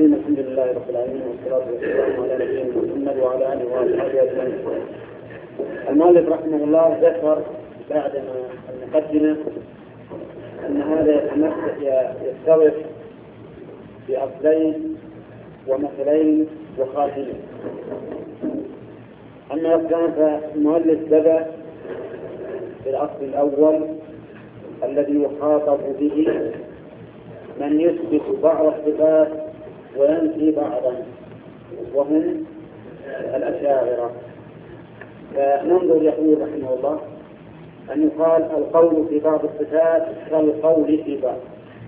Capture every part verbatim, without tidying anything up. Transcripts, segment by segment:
الرحيم. الحمد لله رب العالمين والصلاة والسلام على نبينا محمد وعلى آله وصحبه أجمعين. المؤلف رحمه الله ذكر بعد المقدمة أن هذا يستوعب بأصلين ومثلين وخاتمين. أما كان فالمؤلف بدأ بالأصل الأول الذي يخاطب به من يثبت بعض الصفات وينفي بعضا، وهم الأشاعرة. فننظر يقول رحمه الله أن يقال القول في بعض الصفات كالقول في بعض،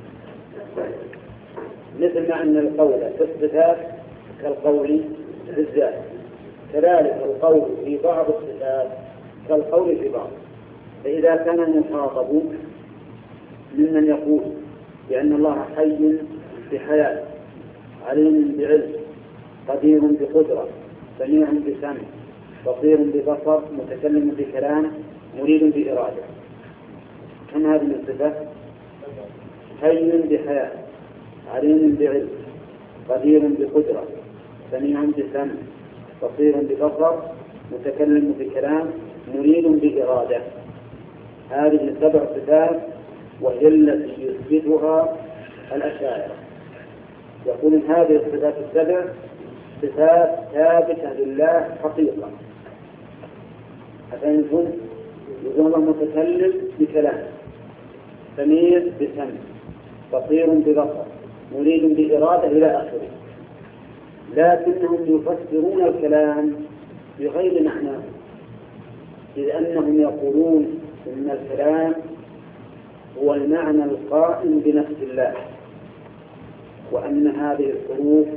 مثل ما أن القول في الصفات كالقول في الذات، كذلك القول في بعض الصفات كالقول في بعض. فإذا كان المخاطب ممن يقول بأن الله حي بحياة، عليم بعلم، قدير بقدرة، سميع بسمع، بصير ببصر، متكلم بكلام، مريد بإرادة، كم هذه من الصفات؟ حي بحياة، عليم بعلم، قدير بقدرة، سميع بسمع، بصير ببصر، متكلم بكلام، مريد بإرادة. هذه سبع صفات وهي التي يثبتها الأشاعرة. يقول هذه الصفات السبع صفات ثابتة لله حقيقة. أفهمتم؟ يقول الله متكلم بكلام، سميع بسمع، بصير ببصر، مريد بإرادة إلى آخره. لكنهم يفسرون الكلام بغير معناه، إذ أنهم يقولون إن الكلام هو المعنى القائم بنفس الله، وأن هذه الحروف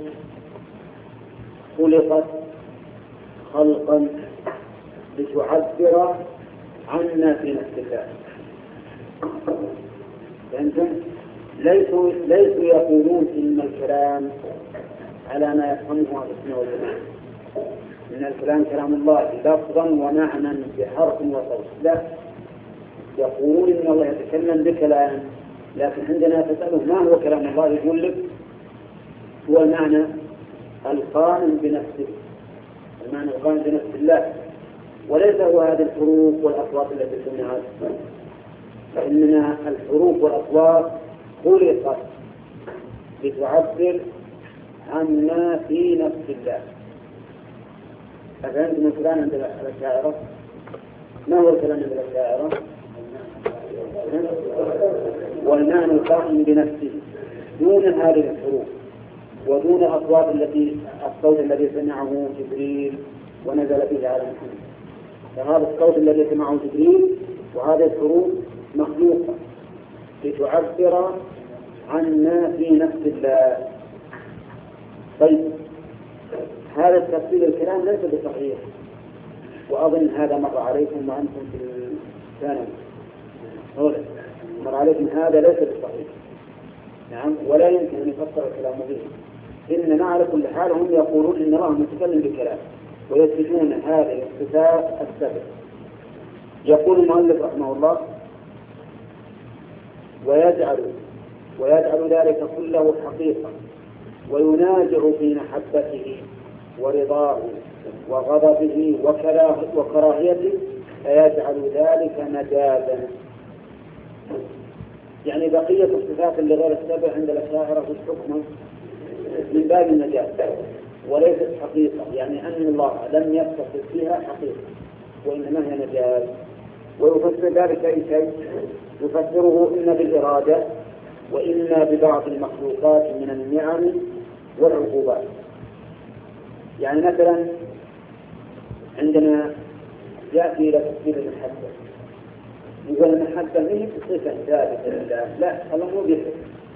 خلقت خلقا لتعبر عنا في نفس الله. فأنتم ليسوا, ليسوا يقولون إن الكلام على ما يفهمه أهل السنة والجماعة، إن الكلام كلام الله لفظا ومعنى بحرف وصوت، لا، يقولون إن الله يتكلم بكلام، لكن عندنا تسأله ما هو كلام الله، يقول لك هو المعنى القائم بنفسه، المعنى القائم بنفس الله، وليس هو هذه الحروف والأصوات التي سمعت، فإننا الحروف والأصوات خلقت لتعبر عما في نفس الله. أفهمتم الكلام عند الأشاعرة؟ ما هو الكلام عند الأشاعرة؟ والمعنى القائم بنفسه دون هذه الحروف ودون الأصوات التي الصوت الذي سمعه جبريل ونزل به على محمد. فهذا الصوت الذي سمعه جبريل وهذه الحروف مخلوقة لتعبر عنا في نفس الله. طيب، هذا التفسير الكلام ليس بصحيح، وأظن هذا مر عليكم وأنتم في الثانوي، مر عليكم هذا ليس بصحيح، نعم، ولا يمكن أن يفسر الكلام به. إنما على كل حال هم يقولون إن الله متكلم بكلام ويثبتون هذه الصفات السبع. يقول المؤلف رحمه الله ويجعل ويجعل ذلك كله حقيقة، وينازع في محبته ورضاه وغضبه وكراهيته، فيجعل ذلك مجازا. يعني بقية الصفات اللي غير السبع عند الأشاعرة في الحكم من باب المجاز وليست حقيقة، يعني أن الله لم يتصف فيها حقيقة وإنما هي مجاز. ويفسر ذلك أي شيء؟ يفسره إما بالإرادة وإما ببعض المخلوقات من النعم والعقوبات. يعني مثلا عندنا يأتي إلى تفسير المحبة، يقول المحبة هي صفة ثابتة لله، لا، الله مو بيحب،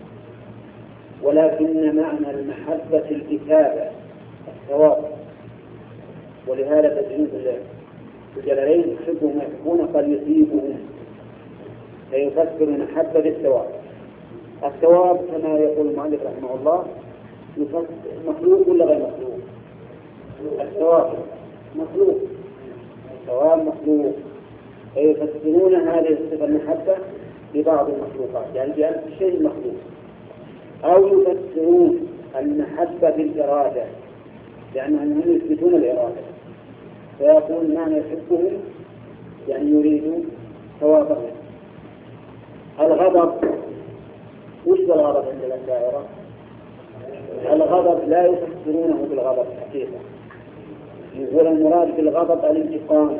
ولكن معنى المحبة الكتابة الثواب، ولهذا تجريد الجلالين يحبهم يحبون قد يثيبهم، فيفسر المحبة بالثواب. الثواب كما يقول المؤلف رحمه الله مخلوق ولا غير مخلوق؟ الثواب مخلوق، الثواب مخلوق، فيفسرون هذه الصفة المحبة ببعض المخلوقات، يعني بأن شيء مخلوق، أو يفسرون المحبة بالإرادة، لأنهم هم يثبتون الإرادة، فيقول معنى يحبهم يعني يريد ثوابه. الغضب، وش الغضب عند الأشاعرة؟ الغضب لا يفسرونه بالغضب حقيقة، يقول المراد بالغضب الانتقام،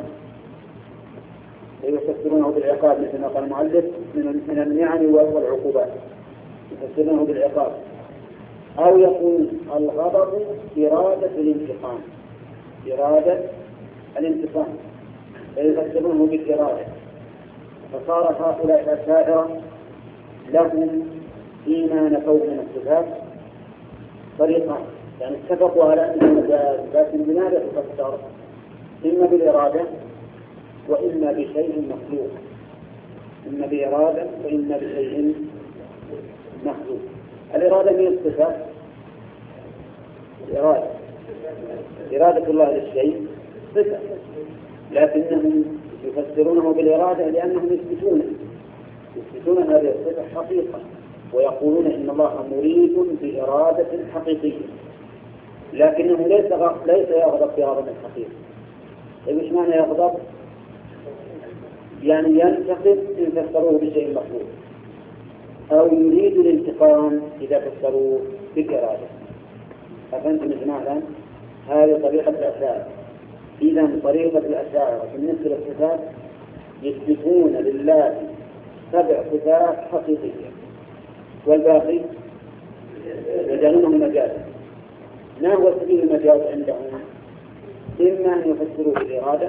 ويفسرونه بالعقاب مثل ما قال المؤلف من النعم والعقوبات، يفسرونه بالعقاب. أو يقول الغضب إرادة الانتقام، إرادة الانتقام فيفسرونه بالإرادة. فصار هؤلاء الأشاعرة لهم فيما نفوا من الصفات طريقان، يعني اتفقوا على أنه لكن لماذا تفسر؟ إما بالإرادة وإما بشيء مخلوق، إما بإرادة وإما بشيء مخلوق. الإرادة من الصفات، الإرادة إرادة الله للشيء صفة، لكنهم يفسرونه بالإرادة لأنهم يثبتون يثبتون هذه الصفة حقيقة، ويقولون إن الله مريد بإرادة حقيقية، لكنه ليس ليس يغضب بغضب حقيقي. طيب ايش معنى يغضب؟ يعني ينتقم إن فسروه بشيء مخلوق، أو يريد الانتقام إذا فسروه بالإرادة. أفهمتم يا جماعة الآن؟ هذه طريقة الأشاعرة. إذا طريقة الأشاعرة بالنسبة للصفات يثبتون لله سبع صفات حقيقية، والباقي يجعلونه مجازا. ما هو سبيل المجاز عندهم؟ إما أن يفسروا بالإرادة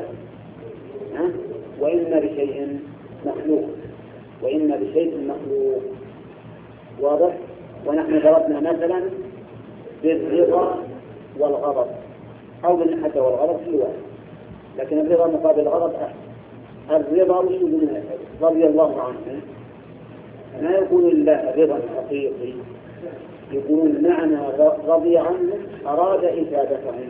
وإما بشيء مخلوق وإما بشيء مخلوق واضح؟ ونحن ضربنا مثلا بالرضا والغضب، أو بالمحبة والغضب في واحد، لكن الرضا مقابل الغضب أحسن. الرضا وش يقولون؟ رضي الله عنه، ما يقول الله رضا حقيقي، يقولون معنى رضي عنه أراد إثابتهم،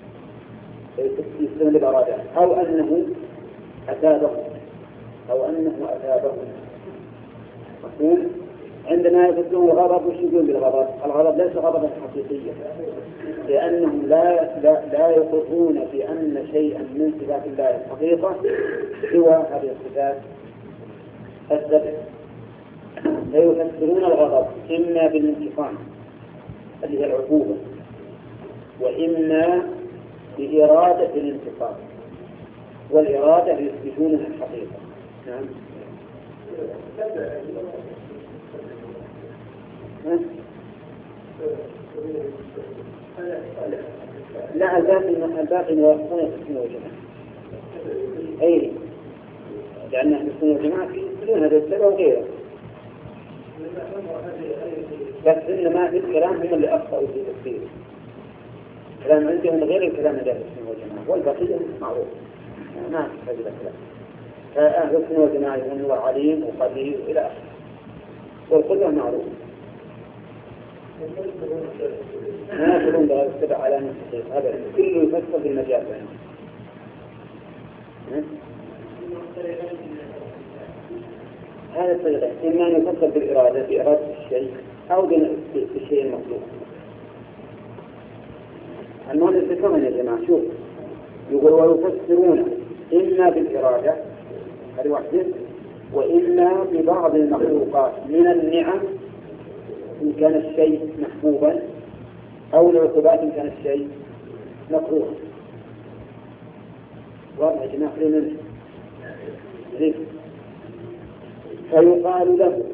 يستمر بالإرادة، أو أنه أثابهم أو أنه أثابهم. مفهوم؟ عندما يفسرون الغضب وش يقولون بالغضب؟ الغضب ليس غضبا حقيقيا، لأنهم لا لا, لا يقرون بأن شيئا من صفات الله الحقيقة سوى هذه الصفات السبع. فيفسرون الغضب إما بالانتقام اللي هي العقوبة، وإما بإرادة الانتقام، والإرادة يثبتونها الحقيقة. نعم. لا، الباقي الباقي موافقون في السنة والجماعة. أي لأن أهل السنة والجماعة يقولون هذا السبب وغيره، بس إنما في الكلام هم اللي أخطأوا في تفسيره. الكلام عندهم غير الكلام عند أهل السنة والجماعة، والبقية معروف ما في هذا الكلام. فأهل السنة والجماعة يقولون الله عليم وقدير إلى آخره، والقدرة معروف. ما يقولون بهذا السبع على نفسه، هذا كله يفسر بالمجال. هذا الطريقة، إما أن يفسر بالإرادة بإرادة الشيء أو بالشيء المطلوب. المؤلف كمان يا جماعة شوف يقول ويفسرون إما بالإرادة هذه واحدة، وإما ببعض المخلوقات من النعم إن كان الشيء محبوبا، أو العقوبات إن كان الشيء مكروها. واضح يا جماعة لمن؟ فيقال له